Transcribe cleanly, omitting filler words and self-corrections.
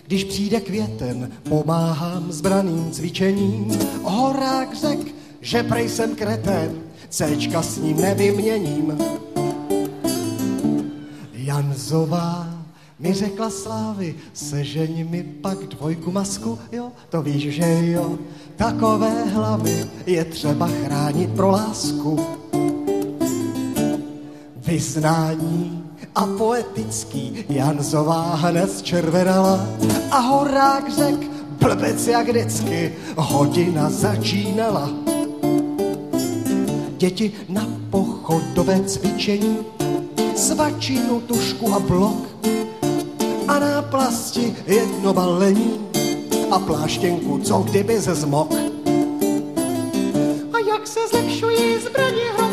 Když přijde květen, pomáhám zbraným cvičením. Horák řek, že prej jsem kretén, Cčka s ním nevyměním. Janzová mi řekla Slávy, sežeň mi pak dvojku masku, jo, to víš, že jo, takové hlavy je třeba chránit pro lásku. Vyznání a poetický Janzová hned zčervenala a Horák řek, blbec jak vždycky, hodina začínala. Děti na pochodové cvičení, svačinu, tušku a blok a na plasti jedno balení a pláštěnku, co kdyby ze zmok. A jak se zlepšují zbraně